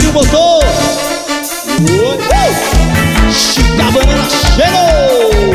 o motor. Chica Banana chegou.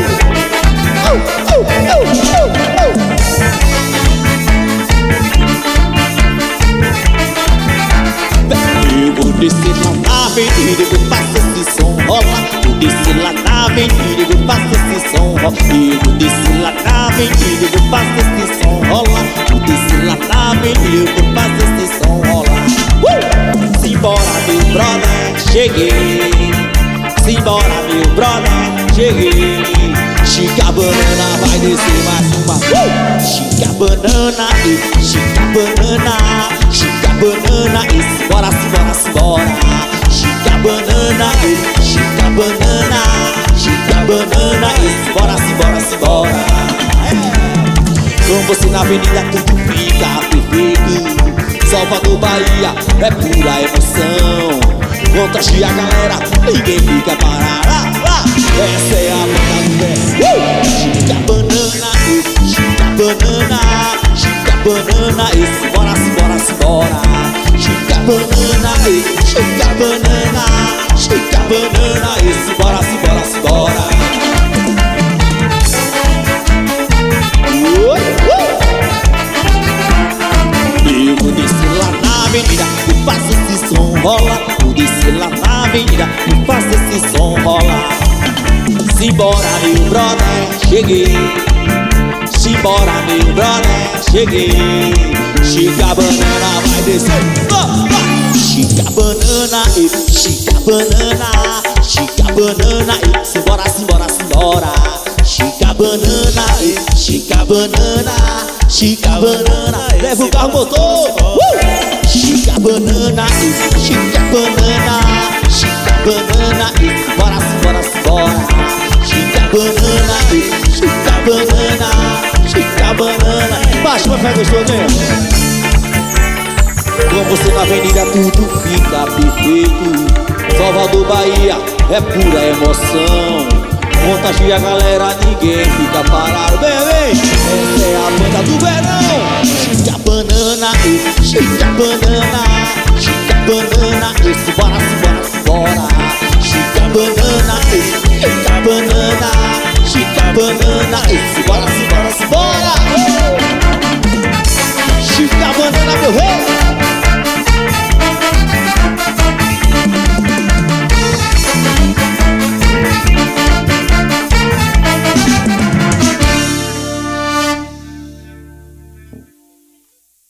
Eu vou descer lá na avenida, eu vou fazer esse som rolar. Vou descer lá na avenida, eu vou fazer esse som rolar. Eu vou descer lá na avenida, eu vou fazer esse som rolar. Vou descer lá na avenida, eu vou fazer esse som rolar. Simbora meu brother, cheguei. Simbora meu brother, cheguei. Chica Banana vai descer mais uma. Chica Banana, Chica Banana, Chica Banana, e simbora, simbora, simbora. Chica Banana, Chica Banana, Chica Banana, e simbora, simbora, simbora. Com você na avenida tudo fica perfeito. Salvador, Bahia, é pura emoção. Contagia a galera, ninguém fica parado. Essa é a banda do pé. Chica Banana, Chica Banana, Chica Banana, e simbora, simbora, simbora. Chica Banana, Chica Banana, Chica Banana, e simbora, simbora, simbora. Eu vou descer lá na avenida, eu faço esse som rolar. Vou descer lá na avenida, eu faço esse som rolar. Simbora meu brother, cheguei. Simbora meu brother, cheguei. Chica Banana vai descer. Chica Banana, Chica Banana, Chica Banana, e simbora, simbora, simbora. Chica Banana, Chica Banana, Chica Banana, leva o carro motor. Chica Banana, Chica Banana, Chica Banana, e simbora, simbora, simbora. Chica Banana, Chica Banana, Chica Banana. Baixa pra pegar gostoso, né? Com você na avenida tudo fica perfeito. Salvador, Bahia, é pura emoção. Contagia a galera, ninguém fica parado. Vem, vem! Essa é a banda do verão. Chica Banana, Chica Banana, Chica Banana, e simbora, simbora, simbora. Chica Banana, Chica Banana, Chica Banana, e simbora, simbora, simbora. Chica Banana, meu rei.